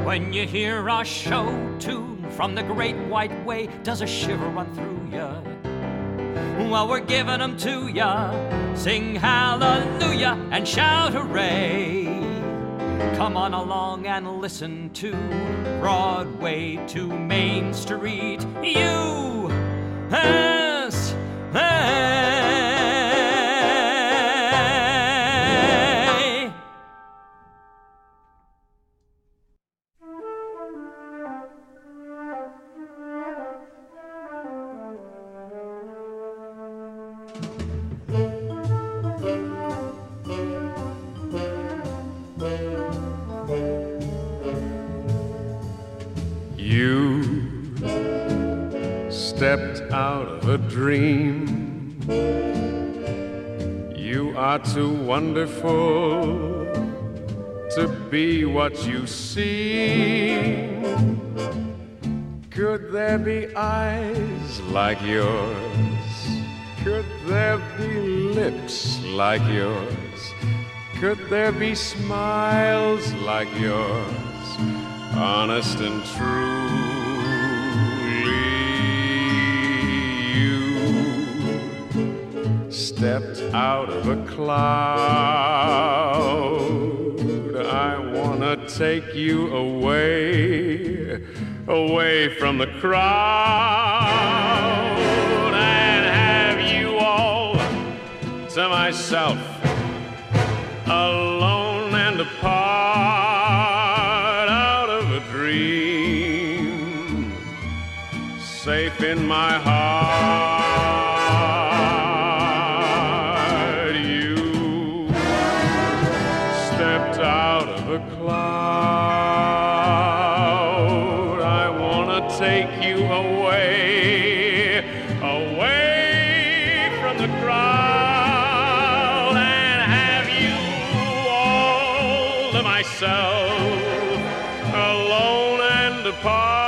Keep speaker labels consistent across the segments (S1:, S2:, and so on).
S1: When you hear our show tune from the Great White Way, does a shiver run through ya? Well, we're giving 'em to ya. Sing hallelujah and shout hooray. Come on along and listen to Broadway to Main Street. USA.
S2: You stepped out of a dream. You are too wonderful to be what you seem. Could there be eyes like yours? Could there be lips like yours? Could there be smiles like yours? Honest and truly, you stepped out of a cloud. I wanna take you away, away from the crowd, and have you all to myself, alone and apart. Safe in my heart, you stepped out of a cloud. I wanna take you away, away from the crowd, and have you all to myself, alone and apart.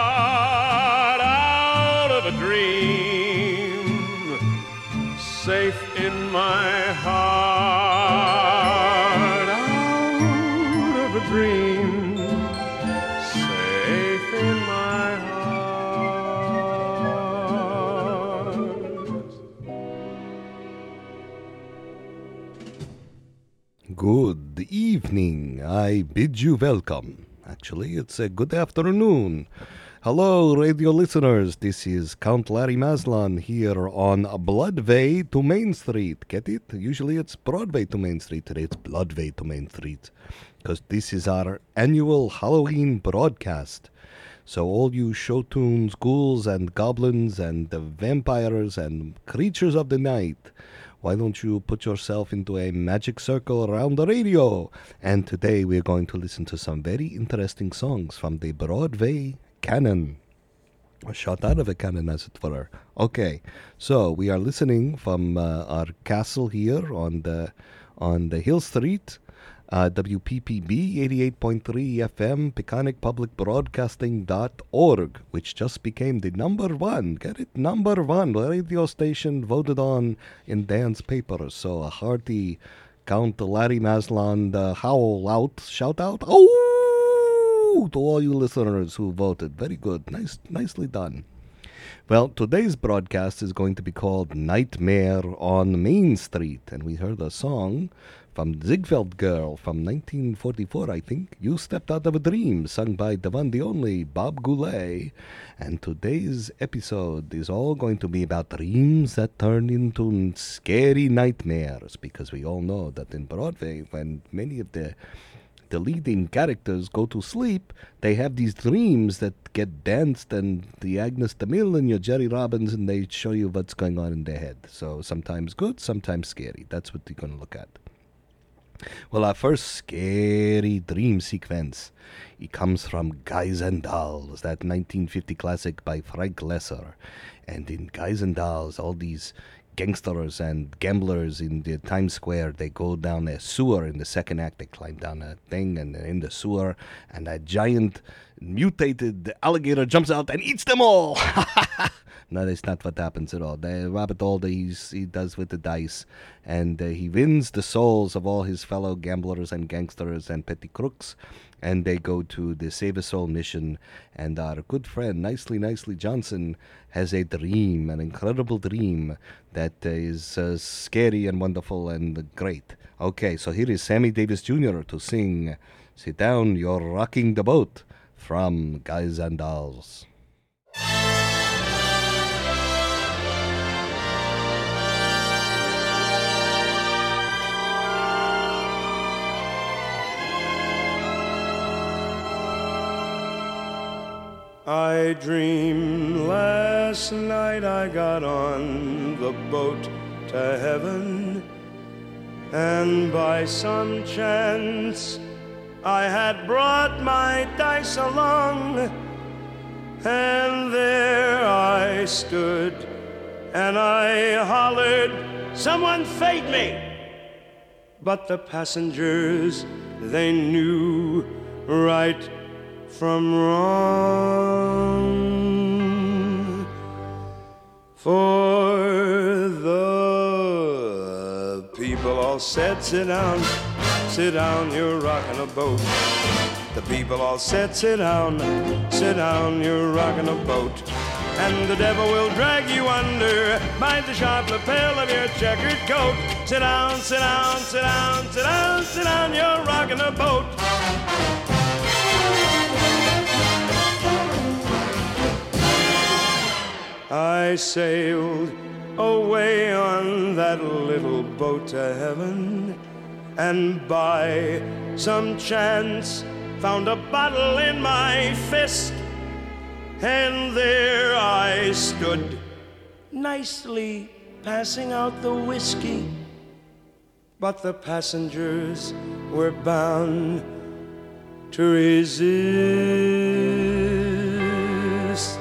S2: Safe in my heart, out of a dream. Safe in my heart.
S3: Good evening. I bid you welcome. Actually, it's a good afternoon. Hello, radio listeners. This is Count Larry Maslan here on Broadway to Main Street. Get it? Usually it's Broadway to Main Street. Today it's Broadway to Main Street because this is our annual Halloween broadcast. So all you show tunes, ghouls and goblins and vampires and creatures of the night, why don't you put yourself into a magic circle around the radio? And today we're going to listen to some very interesting songs from the Broadway canon. A shot out of a cannon, as it were. Okay, so we are listening from our castle here on the Hill Street, WPPB 88.3 FM, PecanicPublicBroadcasting.org, which just became the #1, get it, #1 radio station voted on in Dan's paper. So a hearty Count Larry Maslan howl out, shout out, oh! To all you listeners who voted. Very good. Nicely done. Well, today's broadcast is going to be called Nightmare on Main Street. And we heard a song from Ziegfeld Girl from 1944, I think. You Stepped Out of a Dream, sung by the one, the only, Bob Goulet. And today's episode is all going to be about dreams that turn into scary nightmares. Because we all know that in Broadway, when many of the leading characters go to sleep, they have these dreams that get danced, and the Agnes DeMille and your Jerry Robbins, and they show you what's going on in their head. So sometimes good, sometimes scary. That's what you're going to look at. Well, our first scary dream sequence, it comes from Guys and Dolls, that 1950 classic by Frank Lesser. And in Guys and Dolls, all these gangsters and gamblers in the Times Square, they go down a sewer in the second act. They climb down a thing and they're in the sewer, and a giant mutated alligator jumps out and eats them all. No, that's not what happens at all. Robert Alder, he does with the dice, and he wins the souls of all his fellow gamblers and gangsters and petty crooks, and they go to the Save a Soul mission, and our good friend, Nicely Johnson, has a dream, an incredible dream that is scary and wonderful and great. Okay, so here is Sammy Davis Jr. to sing Sit Down, You're Rocking the Boat from Guys and Dolls.
S4: I dreamed last night I got on the boat to heaven, and by some chance I had brought my dice along, and there I stood and I hollered, "Someone fade me!" But the passengers, they knew right from wrong, for the people all said, "Sit down, you're rocking a boat." The people all said, "Sit down, you're rocking a boat." And the devil will drag you under by the sharp lapel of your checkered coat. Sit down, you're rocking a boat. I sailed away on that little boat to heaven, and by some chance found a bottle in my fist, and there I stood, nicely passing out the whiskey. But the passengers were bound to resist,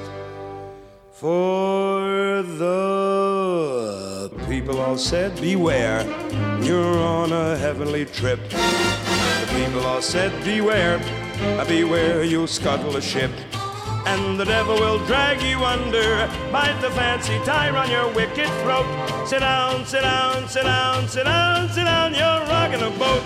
S4: for the people all said, "Beware, you're on a heavenly trip." The people all said, "Beware, beware, you'll scuttle a ship." And the devil will drag you under, bite the fancy tie on your wicked throat. Sit down, you're rocking a boat.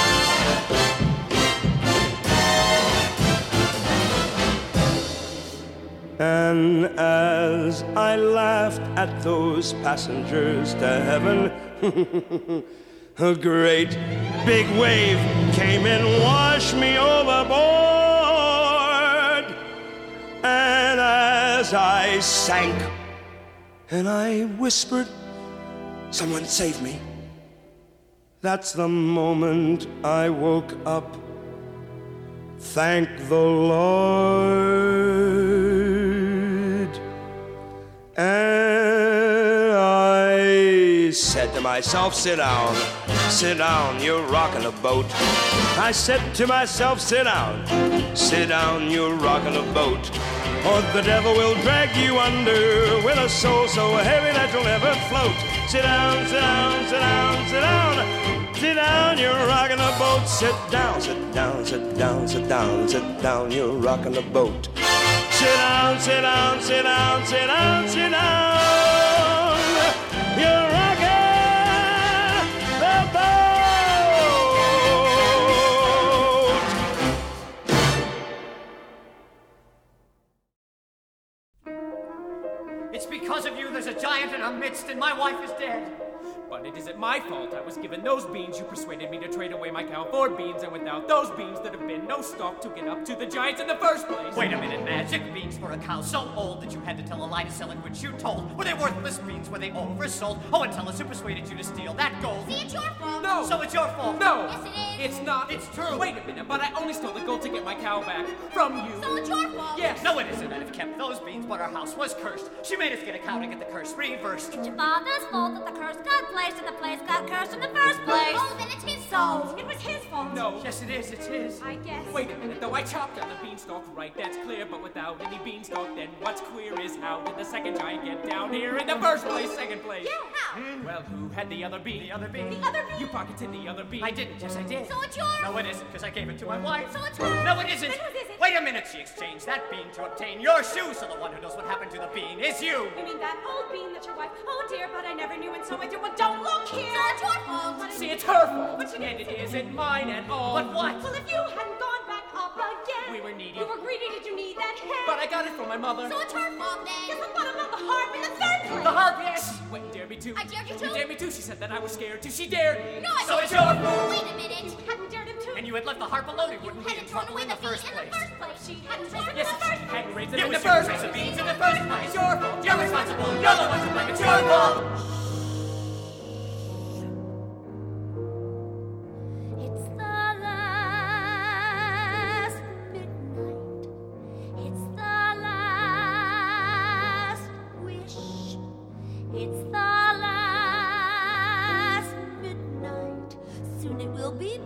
S4: And as I laughed at those passengers to heaven, a great big wave came and washed me overboard. And as I sank and I whispered, "Someone save me," that's the moment I woke up. Thank the Lord. And I said to myself, "Sit down, you're rocking a boat." I said to myself, "Sit down, you're rocking a boat." Or the devil will drag you under with a soul so heavy that you'll never float. Sit down, you're rocking a boat. Sit down, you're rocking a boat. Sit down, you're rocking the boat.
S1: It's because of you there's a giant in our midst and my wife is dead.
S5: But it isn't my fault I was given those beans. You persuaded me to trade away my cow for beans, and without those beans there'd have been no stock to get up to the giants in the first place.
S1: Wait a minute, magic beans for a cow so old that you had to tell a lie to sell it, which you told. Were they worthless beans? Were they oversold? Oh, and tell us who persuaded you to steal that gold.
S6: See, it's your fault.
S5: No.
S1: So it's your fault.
S5: No.
S6: Yes, it is.
S5: It's not.
S1: It's true.
S5: Wait a minute, but I only stole the gold to get my cow back from you.
S6: So it's your fault.
S5: Yes.
S1: No, it isn't. I'd have kept those beans, but our house was cursed. She made us get a cow to get the curse reversed.
S6: It's your father's fault that the curse got placed and the place got cursed in the first place. Oh, then it's his fault. It was his fault.
S5: No.
S1: Yes, it is. It's his.
S6: I guess.
S5: Wait a minute, though I chopped down the beanstalk, right, that's clear, but without any beanstalk, then what's queer is how did the second giant get down here in the first place, second place?
S6: Yeah, how?
S5: Well, who had the other bean?
S1: The other bean.
S6: The other bean?
S5: You pocketed the other bean.
S1: I didn't. Yes, I did.
S6: So it's yours.
S1: No, it isn't, because I gave it to my wife.
S6: So it's hers.
S1: No, it isn't.
S6: Then whose is it?
S5: Wait a minute, she exchanged that bean to obtain your shoes, so the one who knows what happened to the bean is you.
S6: You mean that old bean that your wife? Oh dear, but I never knew, and so I do. Well, don't look here. So it's your fault.
S5: See, it's her fault, and it isn't mine at all. But what?
S6: Well, if you hadn't gone back up again.
S5: We were needy.
S6: You were greedy. Did you need that hair?
S5: But I got it from my mother.
S6: So it's her fault then. Yes, but what about the harp in the third place?
S5: The harp, yes. Wait, you dared me to.
S6: I dared you to?
S5: You dared me to. She said that I was scared too. She dared.
S6: No, I
S5: So
S6: didn't.
S5: it's your fault.
S6: Wait a minute. She hadn't dared him to.
S5: And you had left the harp alone. It wouldn't be in
S6: hadn't thrown
S5: trouble
S6: away
S5: in the
S6: the
S5: first
S6: bean
S5: place.
S6: in the first place. She hadn't raised it
S5: Yes,
S6: in the first
S5: she
S6: place.
S5: hadn't raised it in the first place. The beans in the first place. It's your fault. You're responsible. You're the one to blame. It's your fault.
S6: It's the last midnight. It's the last wish. It's the last midnight. Soon it will be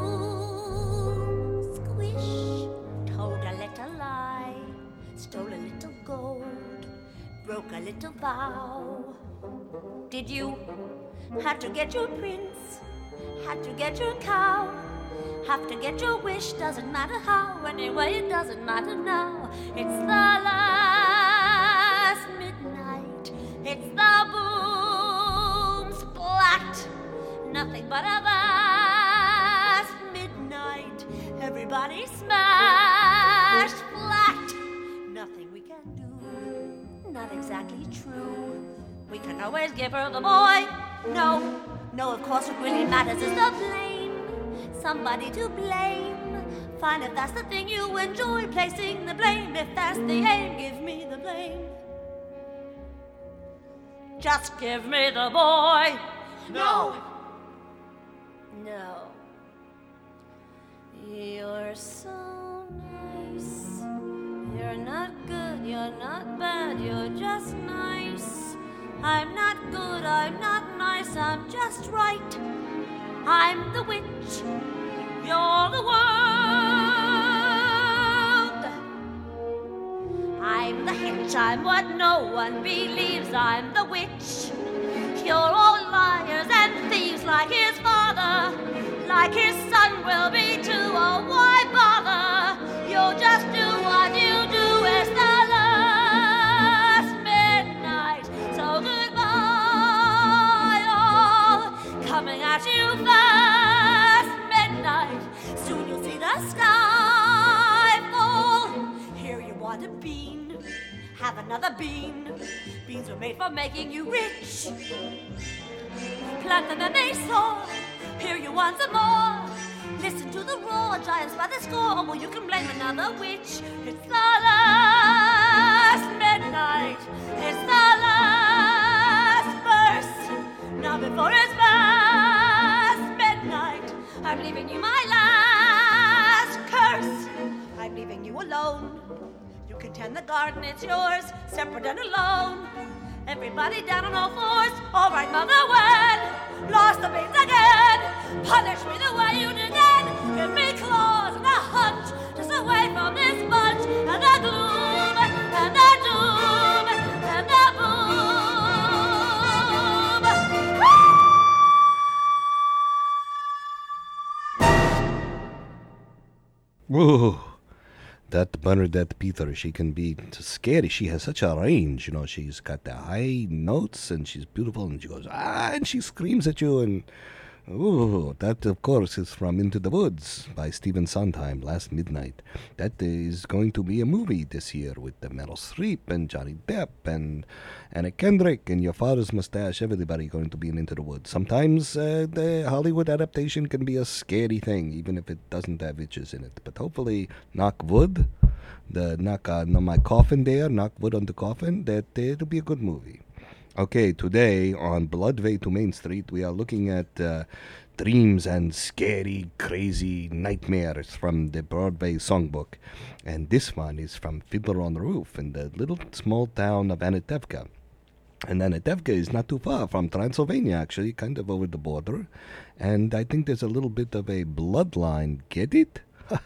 S6: boom, squish. Told a little lie, stole a little gold, broke a little vow. Did you have to get your prince? Had to get your cow? Have to get your wish? Doesn't matter how. Anyway, it doesn't matter now. It's the last midnight. It's the boom splat. Nothing but a vast midnight. Everybody smashed flat. Nothing we can do. Not exactly true. We can always give her the boy. No, of course what really matters is the blame. Somebody to blame. Fine if that's the thing you enjoy, placing the blame. If that's the aim, give me the blame. Just give me the boy. No. You're so nice. You're not good, you're not bad, you're just nice. I'm not good, I'm not nice, I'm just right. I'm the witch, you're the world. I'm the hitch, I'm what no one believes, I'm the witch. You're all liars and thieves like his father, like his son will be too. Oh, why bother? You'll just do what you do. It's the last midnight, so goodbye, all coming at you fast. Midnight, soon you'll see the sky fall. Here you want a bean, have another bean. Beans were made for making you rich. Plant them and they soar. Here you want some more. Listen to the roar, giants by the score. Well, you can blame another witch. It's the last midnight. It's the last verse. Now before it's past midnight, I'm leaving you my last curse. I'm leaving you alone. You can tend the garden, it's yours, separate and alone. Everybody down on all fours. All right, mother, when lost the beans again. Punish me the way you did then. Give me claws and a hunch, just away from this bunch and the gloom and the doom and the boom.
S3: Whoa. That Bernadette Peters, she can be scary. She has such a range, you know. She's got the high notes, and she's beautiful, and she goes, and she screams at you, and ooh, that, of course, is from Into the Woods by Stephen Sondheim, Last Midnight. That is going to be a movie this year with Meryl Streep and Johnny Depp and Anna Kendrick and Your Father's Mustache. Everybody going to be in Into the Woods. Sometimes the Hollywood adaptation can be a scary thing, even if it doesn't have witches in it. But hopefully, knock wood, knock on my coffin there, knock wood on the coffin, that it'll be a good movie. Okay, today on Bloodway to Main Street, we are looking at dreams and scary, crazy nightmares from the Broadway songbook. And this one is from Fiddler on the Roof in the little small town of Anatevka. And Anatevka is not too far from Transylvania, actually, kind of over the border. And I think there's a little bit of a bloodline. Get it?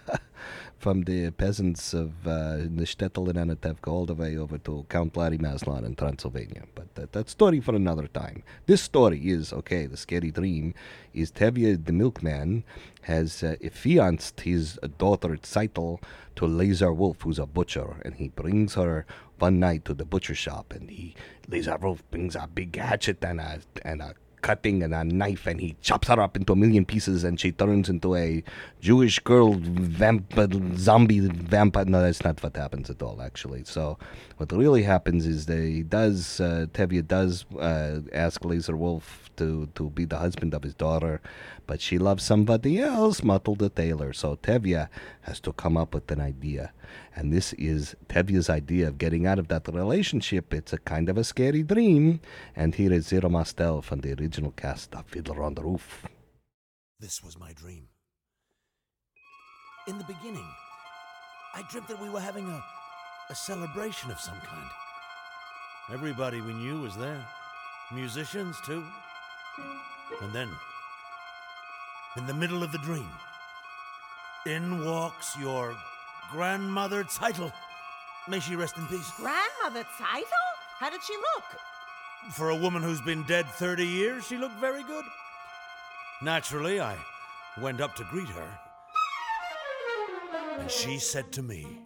S3: from the peasants of the Shtetl and Anatevka all the way over to Count Larry Maslon in Transylvania. But that story for another time. This story is, okay, the scary dream is Tevye the milkman has affianced his daughter Tzeitel to Lazar Wolf, who's a butcher, and he brings her one night to the butcher shop, and Lazar Wolf brings a big hatchet and a cutting and a knife, and he chops her up into a million pieces, and she turns into a Jewish girl zombie vampire. No, that's not what happens at all, actually. So what really happens is Tevye does ask Lazar Wolf to be the husband of his daughter, but she loves somebody else, Mottle the tailor. So Tevye has to come up with an idea. And this is Tevye's idea of getting out of that relationship. It's a kind of a scary dream. And here is Zero Mastel from the original cast of Fiddler on the Roof.
S7: This was my dream. In the beginning, I dreamt that we were having a celebration of some kind. Everybody we knew was there. Musicians, too. And then, in the middle of the dream, in walks your grandmother Tzeitel. May she rest in peace.
S8: Grandmother Tzeitel? How did she look?
S7: For a woman who's been dead 30 years, she looked very good. Naturally, I went up to greet her, and she said to me,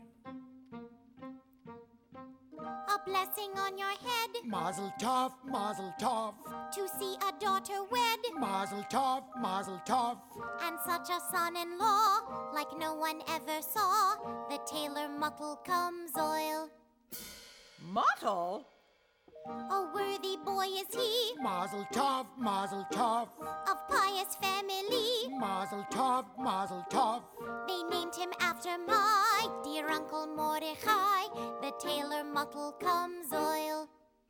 S9: "A blessing on your head,
S10: Mazel tov, mazel tov,
S9: to see a daughter wed,
S10: mazel tov, mazel tov,
S9: and such a son-in-law, like no one ever saw. The tailor Muttle comes oil.
S8: Muttle?
S9: A worthy boy is he,
S10: mazel tov, mazel tov,
S9: of pious family.
S10: mazel tov, mazel tov."
S9: They named him after my dear Uncle Mordechai. The tailor Muttle comes oil.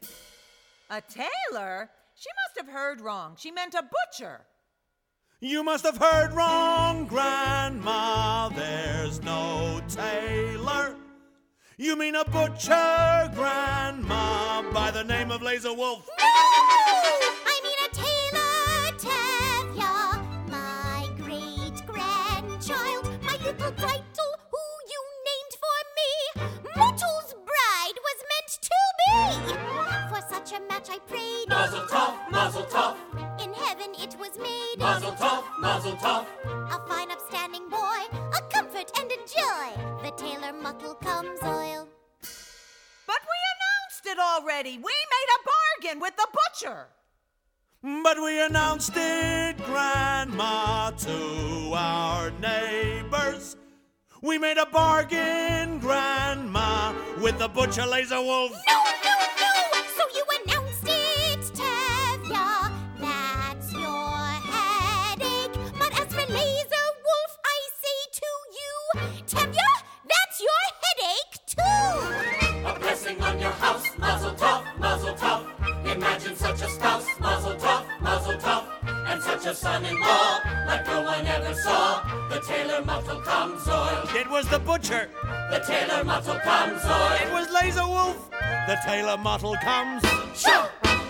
S8: A tailor? She must have heard wrong. She meant a butcher.
S7: "You must have heard wrong, Grandma. There's no tailor. You mean a butcher, Grandma, by the name of Lazar Wolf."
S9: No! I mean a tailor, Tevye, my great-grandchild, my little Bridal, who you named for me. Muttle's bride was meant to be. For such a match I prayed.
S1: Mazel tov, mazel tov,
S9: In heaven it was made.
S1: mazel tov, mazel tov.
S9: A fine upstanding boy, a comfort and a joy. The tailor Muttle comes oil.
S8: But we announced it already. We made a bargain with the butcher.
S7: But we announced it, Grandma, to our neighbors. We made a bargain, Grandma, with the butcher Lazar Wolf.
S9: No! So you announced it, Tevye. That's your headache. But as for Lazar Wolf, I say to you, Tevye, that's your headache too.
S1: A blessing on your house, mazel tov, mazel tov. Imagine such a spouse, mazel tov, mazel tov. And such a son-in-law, like no one ever saw. The tailor Muttle comes oil.
S7: It was the butcher.
S1: The tailor Muttle comes oil.
S7: It was Lazar Wolf. The tailor Muttle comes.
S1: Show!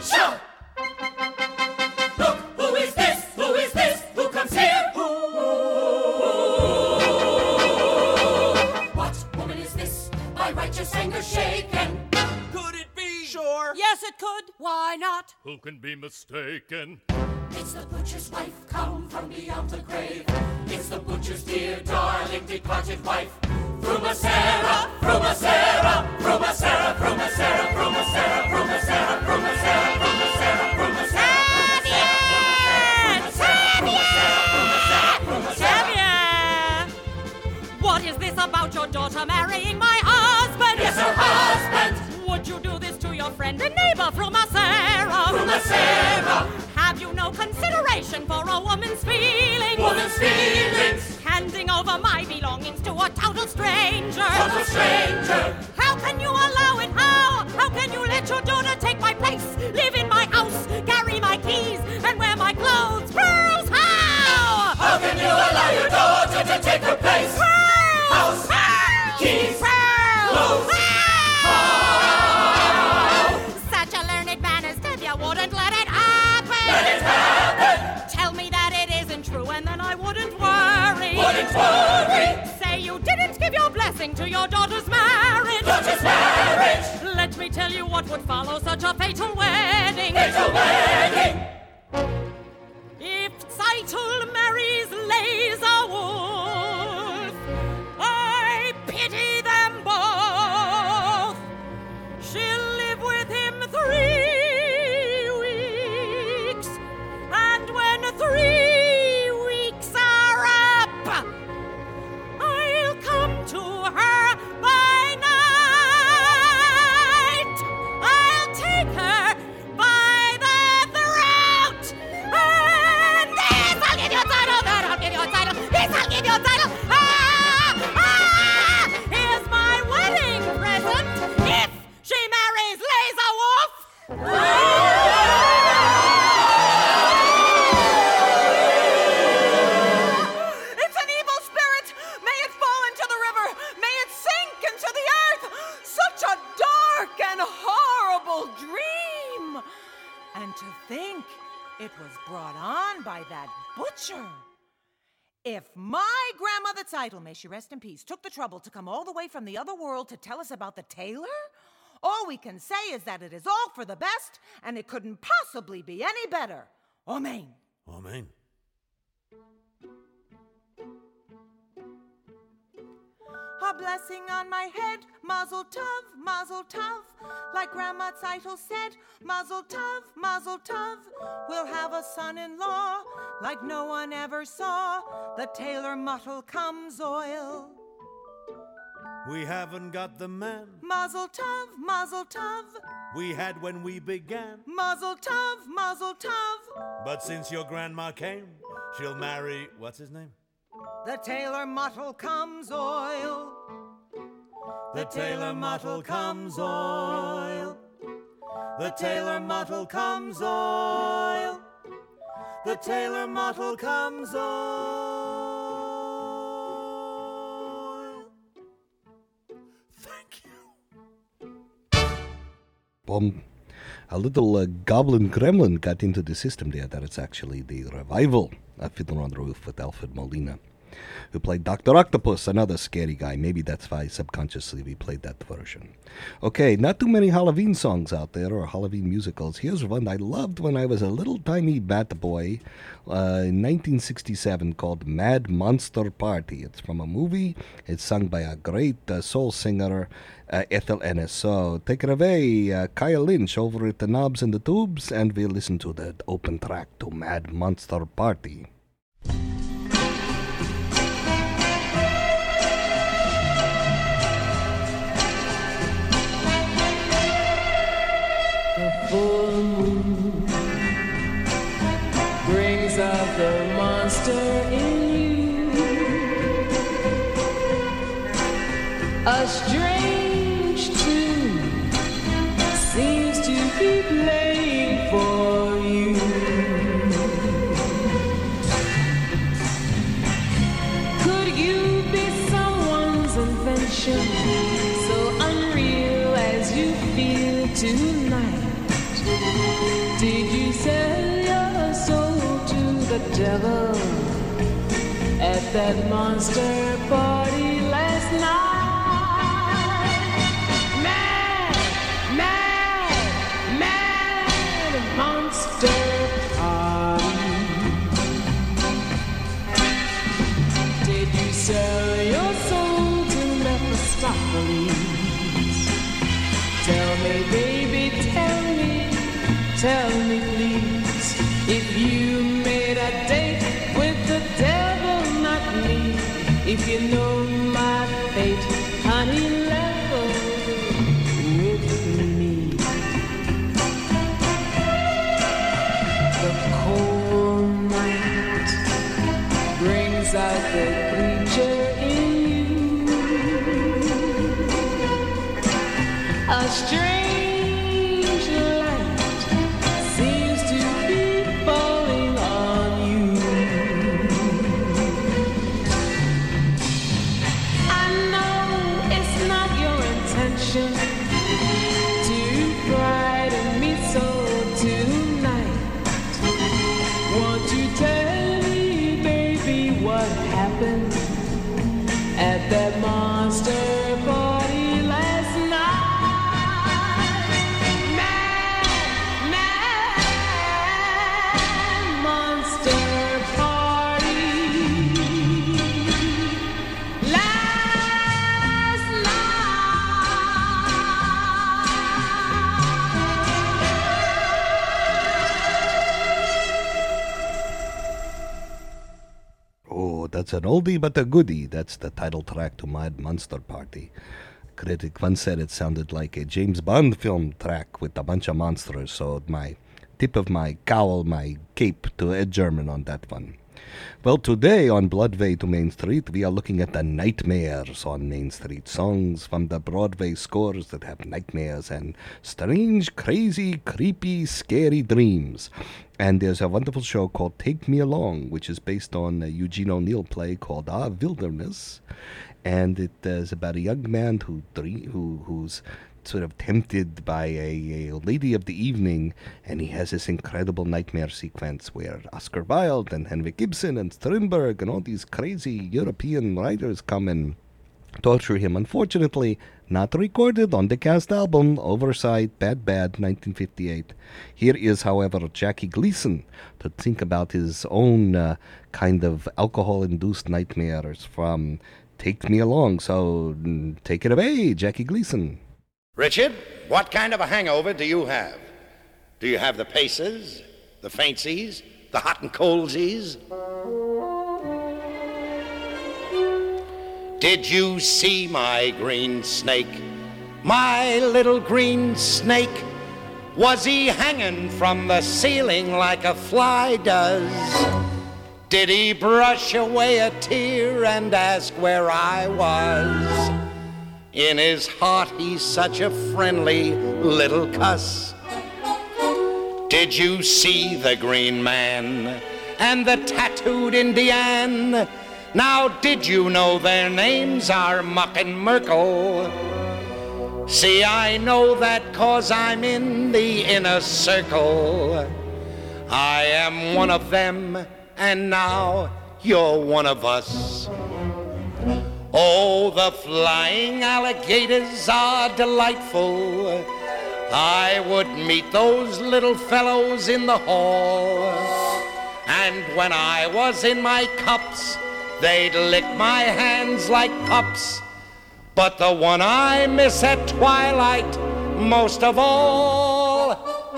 S1: Look, who is this? Who is this? Who comes here? Who? What woman is this? By righteous anger shaken.
S7: Could it be? Sure.
S8: Yes, it could. Why not?
S2: Who can be mistaken?
S1: It's the butcher's wife, come from beyond the grave. It's the butcher's dear, darling, departed wife. Fruma-Sarah, Fruma-Sarah, Fruma-Sarah, Fruma-Sarah, Fruma-Sarah, Fruma-Sarah, Fruma-Sarah, Fruma-Sarah,
S6: Tevye! What is this about your daughter marrying my husband?
S1: Yes, her husband.
S6: Would you do this to your friend and neighbor, Fruma-Sarah?
S1: Fruma-Sarah.
S6: Have you no consideration for a woman's feelings?
S1: Woman's feelings.
S6: Handing over my belongings to a total stranger.
S1: Total stranger.
S6: How can you allow it? How can you let your daughter take my place, live in my house, carry my keys, and wear my clothes? Pearls, how?
S1: How can you allow your daughter to take her place?
S6: Pearls!
S1: House, keys,
S6: Pearls!
S1: clothes.
S6: Such a learned man as Tevye wouldn't let it happen.
S1: Let it happen.
S6: Tell me that it isn't true, and then I wouldn't worry.
S1: Wouldn't worry.
S6: Say you did
S11: sing to your daughter's marriage.
S1: Daughter's marriage!
S11: Let me tell you what would follow such a fatal wedding.
S1: Fatal wedding!
S11: If Zytel marries Laser Wolf, I pity them both. She'll live with him 3 weeks, and when 3 weeks are up, I'll come to her by night. I'll take her by the throat, and this I'll give you a title, that I'll give you a title, this I'll give you a title. Here's my wedding present if she marries Laser Wolf.
S8: It's an evil spirit! May it fall into the river! May it sink into the earth! Such a dark and horrible dream! And to think it was brought on by that butcher. If my grandmother Zytel, may she rest in peace, took the trouble to come all the way from the other world to tell us about the tailor, all we can say is that it is all for the best, and it couldn't possibly be any better. Amen.
S7: Amen.
S8: A blessing on my head, mazel tov, mazel tov. Like Grandma Zytel said, mazel tov, mazel tov. We'll have a son-in-law like no one ever saw. The tailor Muttle comes oil.
S7: We haven't got the man
S8: Mazel tov, mazel tov.
S7: we had when we began.
S8: Mazel tov, mazel tov.
S7: But since your grandma came, she'll marry, what's his name?
S8: The tailor Muttle comes oil.
S7: The tailor Muttle comes oil. The tailor Muttle comes oil. The tailor Muttle comes oil. Thank you.
S3: A little goblin gremlin got into the system there. That it's actually the revival of Fiddler on the Roof with Alfred Molina, who played Dr. Octopus, another scary guy. Maybe that's why subconsciously we played that version. Okay, not too many Halloween songs out there or Halloween musicals. Here's one I loved when I was a little tiny bat boy in 1967 called Mad Monster Party. It's from a movie. It's sung by a great soul singer, Ethel Ennis. So take it away, Kyle Lynch over at the Knobs and the Tubes, and we'll listen to the open track to Mad Monster Party.
S12: The full moon brings out the monster in you. A strange tune seems to be playing for you. Could you be someone's invention, so unreal as you feel tonight? Did you sell your soul to the devil at that monster party last night? Mad, mad, mad monster party. Did you sell your soul to Mephistopheles? Tell me, baby, tell me please, if you made a date with the devil, not me. If you know my fate, honey, level with me. The cold night brings out the creature in you. A strange to frighten me so tonight. Won't you tell me, baby, what happened at that monster
S3: It's an oldie but a goodie. That's the title track to Mad Monster Party. Critic once said it sounded like a James Bond film track with a bunch of monsters, so my tip of my cowl, my cape to Ed German on that one. Well, today on Broadway to Main Street, we are looking at the nightmares on Main Street. Songs from the Broadway scores that have nightmares and strange, crazy, creepy, scary dreams. And there's a wonderful show called Take Me Along, which is based on a Eugene O'Neill play called Our Wilderness. And it is about a young man who's sort of tempted by a lady of the evening, and he has this incredible nightmare sequence where Oscar Wilde and Henrik Ibsen and Strindberg and all these crazy European writers come and torture him. Unfortunately, not recorded on the cast album, Oversight, Bad, 1958. Here is, however, Jackie Gleason to think about his own kind of alcohol-induced nightmares from Take Me Along. So take it away, Jackie Gleason.
S13: Richard, what kind of a hangover do you have? Do you have the paces, the faintsies, the hot and coldsies? Did you see my green snake? My little green snake? Was he hanging from the ceiling like a fly does? Did he brush away a tear and ask where I was? In his heart he's such a friendly little cuss. Did you see the green man and the tattooed Indian? Now did you know their names are Muck and Merkel? See, I know that 'cause I'm in the inner circle. I am one of them, and now you're one of us. Oh, the flying alligators are delightful. I would meet those little fellows in the hall. And when I was in my cups, they'd lick my hands like pups. But the one I miss at twilight most of all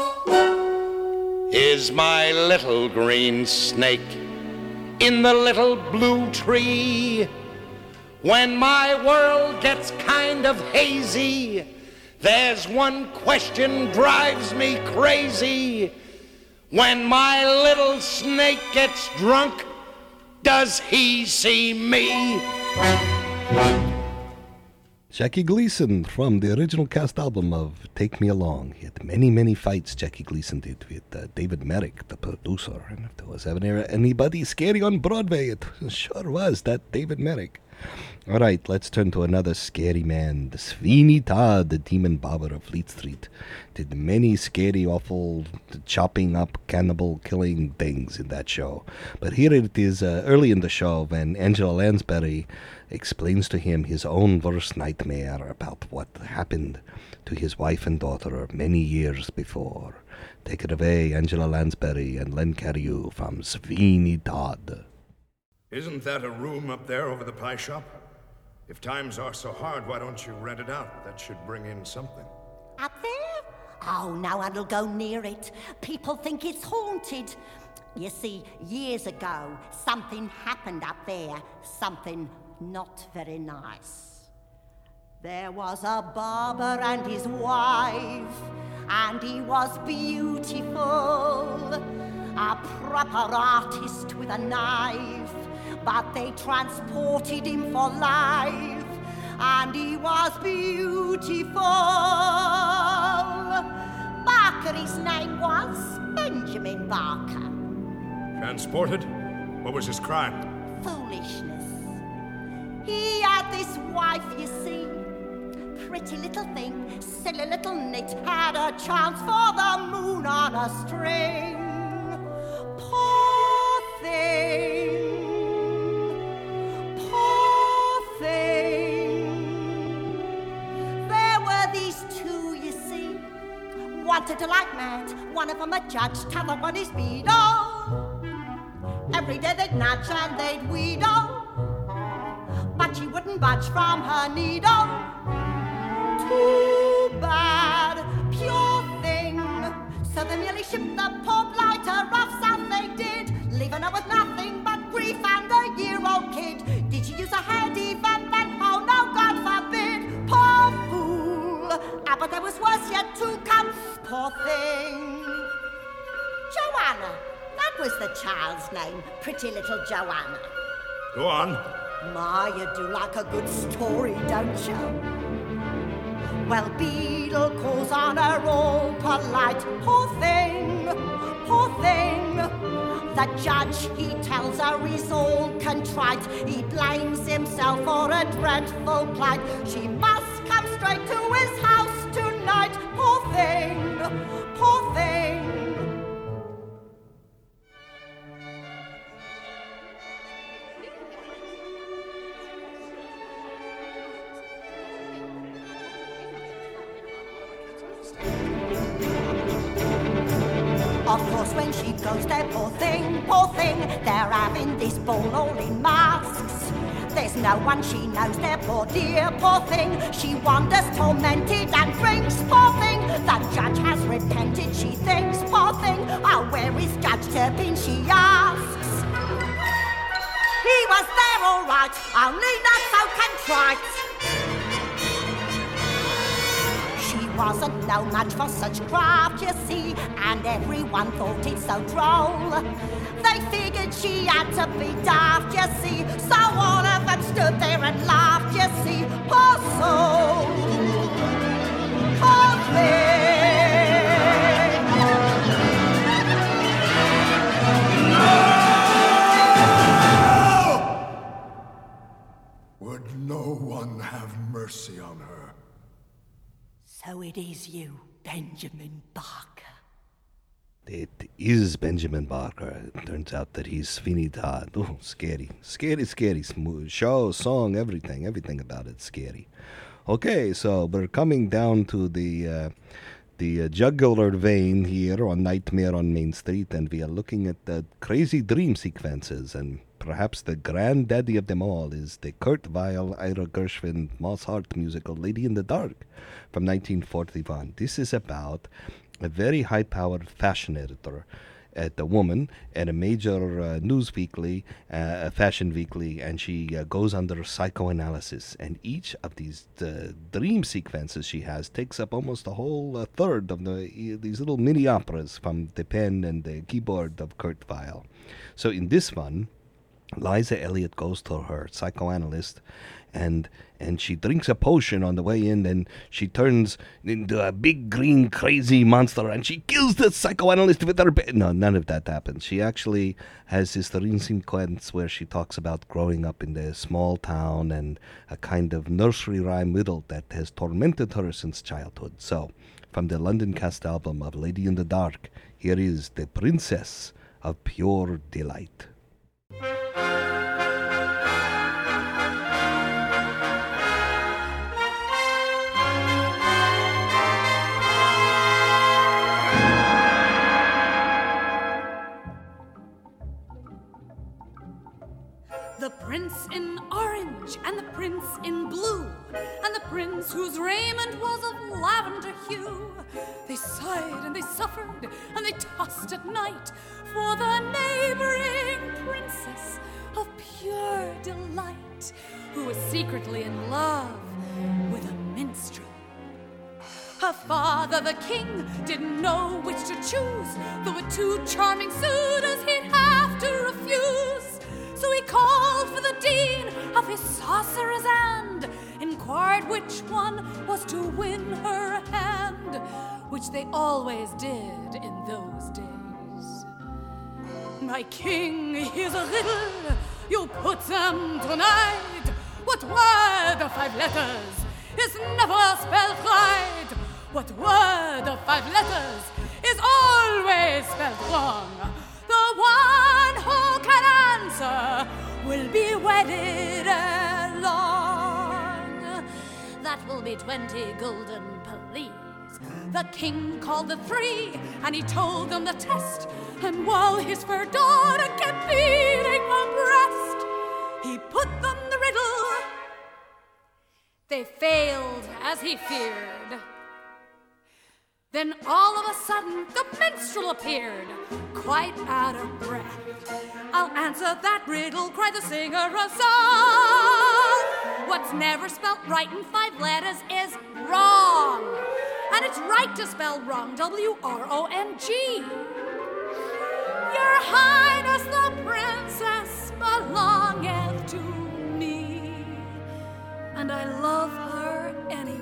S13: is my little green snake in the little blue tree. When my world gets kind of hazy, there's one question drives me crazy. When my little snake gets drunk, does he see me?
S3: Jackie Gleason from the original cast album of Take Me Along. He had many, many fights Jackie Gleason did with David Merrick, the producer. And if there was ever anybody scary on Broadway, it sure was that David Merrick. All right, let's turn to another scary man. The Sweeney Todd, the demon barber of Fleet Street, did many scary, awful, chopping up, cannibal, killing things in that show. But here it is early in the show when Angela Lansbury explains to him his own worst nightmare about what happened to his wife and daughter many years before. Take it away, Angela Lansbury and Len Cariou from Sweeney Todd.
S14: Isn't that a room up there over the pie shop? If times are so hard, why don't you rent it out? That should bring in something.
S6: Up there? Oh, no one will go near it. People think it's haunted. You see, years ago, something happened up there. Something not very nice. There was a barber and his wife, and he was beautiful. A proper artist with a knife, but they transported him for life, and he was beautiful. Barker, his name was Benjamin Barker.
S14: Transported? What was his crime?
S6: Foolishness. He had this wife, you see, pretty little thing, silly little nit, had a chance for the moon on a string. Poor thing. There were these two, you see, wanted to like mad. One of them a judge, t'other one his beadle. Every day they'd nudge and they'd wheedle, but she wouldn't budge from her needle. Too bad, pure thing. So they merely shipped the poor blighter off south they did, leaving her with nothing but grief
S15: found the year-old kid. Did she use a hand even then? Oh no, God forbid. Poor fool. Ah, but there was worse yet to come. Poor thing. Joanna. That was the child's name. Pretty little Joanna.
S14: Go on.
S15: My, you do like a good story, don't you? Well, Beadle calls on her all polite. Poor thing, poor thing. The judge, he tells her he's all contrite. He blames himself for a dreadful plight. She must come straight to his house tonight. Poor thing, poor thing. Of course, when she goes there, poor thing, they're having this ball all in masks. There's no one she knows there, poor dear, poor thing. She wanders tormented and drinks, poor thing. The judge has repented, she thinks, poor thing. Oh, where is Judge Turpin, she asks. He was there all right, only not so contrite. Wasn't no match for such craft, you see, and everyone thought it so droll. They figured she had to be daft, you see, so all of them stood there and laughed, you see. Poor soul, poor thing.
S14: Would no one have mercy on her?
S15: So it is you, Benjamin Barker.
S3: It is Benjamin Barker. It turns out that he's Sweeney Todd. Oh, scary. Scary, scary. Smooth. Show, song, everything. Everything about it scary. Okay, so we're coming down to the jugular vein here on Nightmare on Main Street, and we are looking at the crazy dream sequences, and perhaps the granddaddy of them all is the Kurt Weill, Ira Gershwin, Moss Hart musical Lady in the Dark from 1941. This is about a very high-powered fashion editor, a woman at a major news weekly, a fashion weekly, and she goes under psychoanalysis. And each of these dream sequences she has takes up almost a whole third of these little mini operas from the pen and the keyboard of Kurt Weill. So in this one, Liza Elliott goes to her psychoanalyst, and she drinks a potion on the way in, and she turns into a big green crazy monster, and she kills the psychoanalyst with her No, none of that happens. She actually has this dream sequence where she talks about growing up in the small town and a kind of nursery rhyme riddle that has tormented her since childhood. So, from the London cast album of Lady in the Dark, here is The Princess of Pure Delight.
S11: The prince in orange and the prince in blue and the prince whose raiment was of lavender hue. They sighed and they suffered and they tossed at night for the neighboring princess of pure delight, who was secretly in love with a minstrel. Her father, the king, didn't know which to choose, though with two charming suitors he'd have to refuse. So he called for the dean of his sorcerer's hand, inquired which one was to win her hand, which they always did in those days. My king, here's a riddle, you put them tonight. What word of 5 letters is never spelled right? What word of 5 letters is always spelled wrong? The one who can answer will be wedded ere long. That will be 20 gulden, please. The king called the 3, and he told them the test. And while his fair daughter kept beating her breast, he put them the riddle. They failed as he feared. Then all of a sudden, the minstrel appeared, quite out of breath. I'll answer that riddle, cried the singer, huzzah! What's never spelt right in 5 letters is wrong. And it's right to spell wrong, W-R-O-N-G. Your Highness, the princess belongeth to me, and I love her anyway.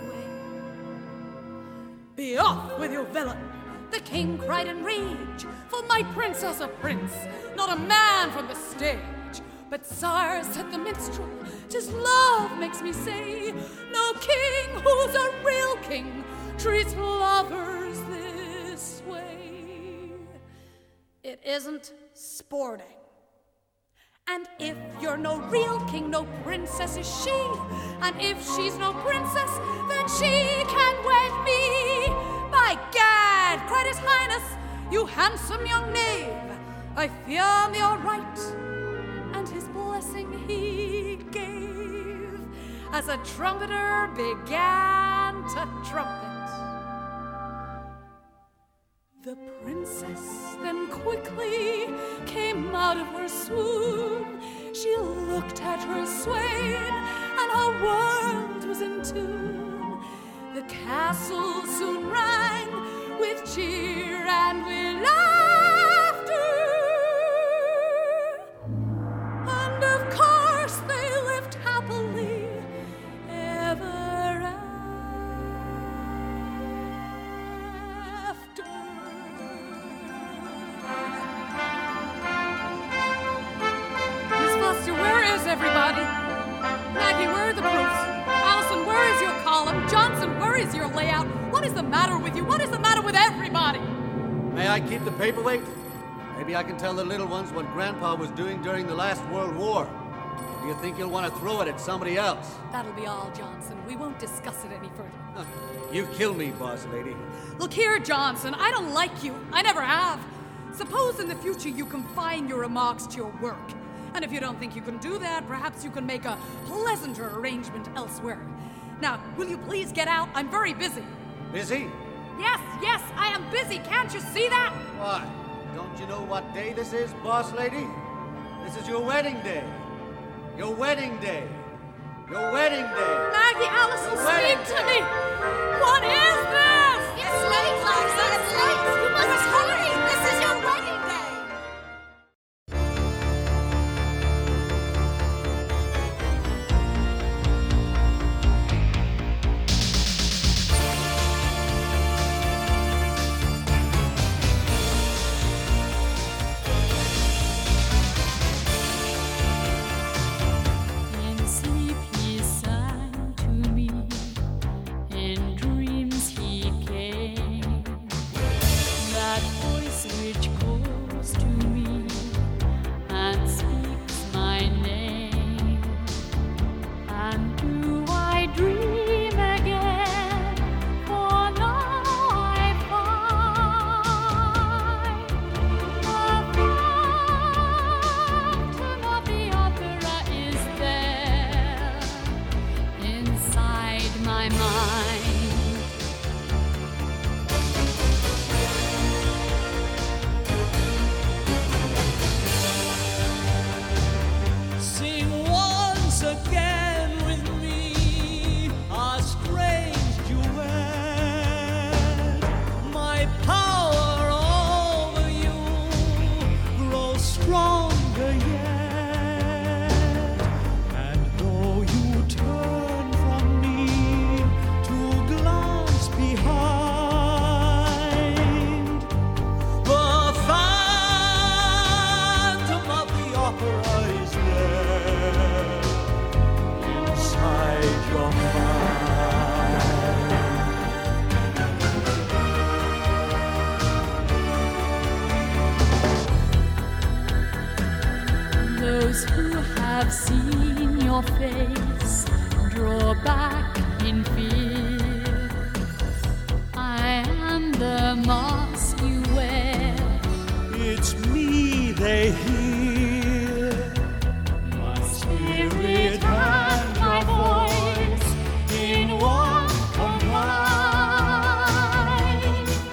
S11: Be off with you, villain, the king cried in rage, for my princess a prince, not a man from the stage. But sire, said the minstrel, 'tis love makes me say, no king who's a real king treats lovers this way. It isn't sporting. And if you're no real king, no princess is she. And if she's no princess, then she can wed me. By gad, cried his highness, you handsome young knave, I fear me you're right. And his blessing he gave as a trumpeter began to trumpet. The princess then quickly came out of her swoon. She looked at her swain, and her world was in tune. The castle soon rang with cheer and with laughter. And of course they lived happily ever after. Miss Foster, where is everybody? Maggie, where are the proofs? Allison, where is your column? Johnson, where is your layout? What is the matter with you? What is the matter with everybody?
S16: May I keep the paperweight? Maybe I can tell the little ones what Grandpa was doing during the last World War. Do you think you'll want to throw it at somebody else?
S11: That'll be all, Johnson. We won't discuss it any further.
S16: You kill me, boss lady.
S11: Look here, Johnson. I don't like you. I never have. Suppose in the future you confine your remarks to your work. And if you don't think you can do that, perhaps you can make a pleasanter arrangement elsewhere. Now, will you please get out? I'm very busy.
S16: Busy?
S11: Yes, I am busy. Can't you see that?
S16: Why? Don't you know what day this is, boss lady? This is your wedding day. Your wedding day. Your wedding day.
S11: Maggie, Allison, speak to me. What is this?
S9: It's late, Liza. It's late. You must hurry. This is your wedding day.
S17: In sleep he sang to me, in dreams he came. That voice which calls to me and speaks my name. And do I dream again? For now I find the phantom of the opera is there inside my mind.
S12: Sing once again with me a strange duet. My power over you grows stronger yet. And though you turn from me to glance behind, the phantom of the opera is there inside your
S17: Those who have seen your face draw back in fear. I am the mask you wear.
S12: It's me they hear. My spirit and my voice in one combine.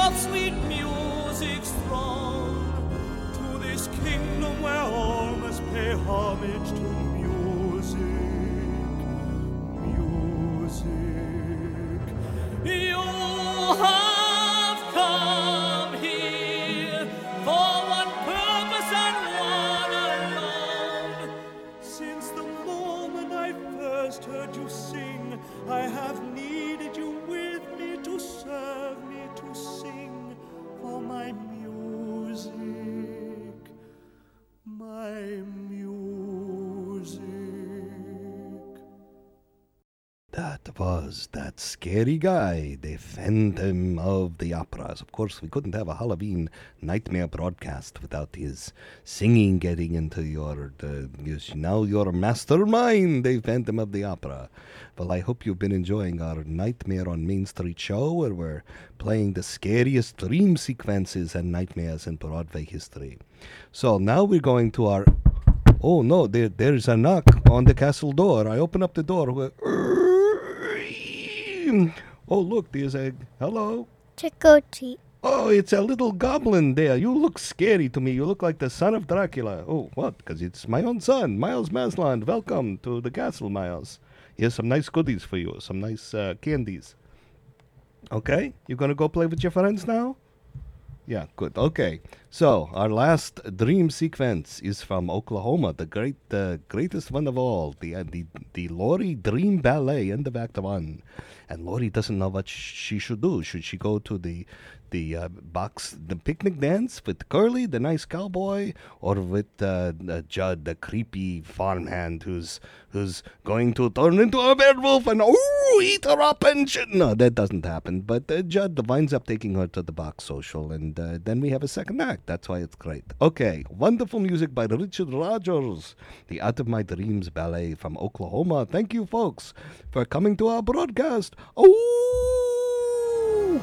S18: of sweet music's throng, to this kingdom where all must pay homage to music. You have come here for one purpose and one alone. Since the moment I first heard you sing, I have needed you with me to serve me, to sing for my music, my music.
S3: That was that scary guy, the Phantom of the Operas. Of course, we couldn't have a Halloween nightmare broadcast without his singing getting into your mastermind, the Phantom of the Opera. Well, I hope you've been enjoying our Nightmare on Main Street show, where we're playing the scariest dream sequences and nightmares in Broadway history. So now we're going to our... Oh, no, there's a knock on the castle door. I open up the door. Oh, look, there's a... Hello?
S19: Trick or treat.
S3: Oh, it's a little goblin there. You look scary to me. You look like the son of Dracula. Oh, what? Because it's my own son, Miles Masland. Welcome to the castle, Miles. Here's some nice goodies for you. Some nice candies. Okay? You going to go play with your friends now? Yeah, good. Okay. So, our last dream sequence is from Oklahoma, the greatest one of all, the Lori Dream Ballet in the Act 1. And Lori doesn't know what she should do. Should she go to the picnic dance with Curly, the nice cowboy, or with Judd, the creepy farmhand who's going to turn into a werewolf and eat her up and shit? No, that doesn't happen. But Judd winds up taking her to the box social, and then we have a second act. That's why it's great. Okay, wonderful music by Richard Rogers, the Out of My Dreams Ballet from Oklahoma. Thank you, folks, for coming to our broadcast. Oh!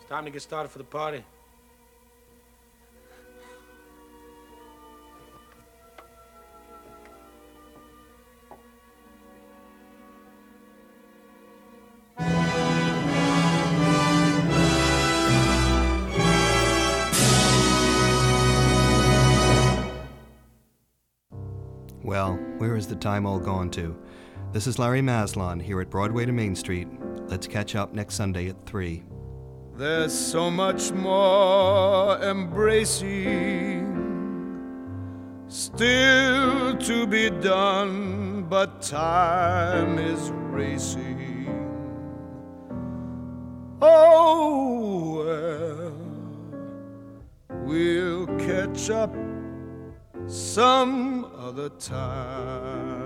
S19: Time to get started for the party.
S3: Well, where is the time all gone to? This is Larry Maslon here at Broadway to Main Street. Let's catch up next Sunday at 3.
S20: There's so much more embracing still to be done, but time is racing. Oh, well, we'll catch up some other time.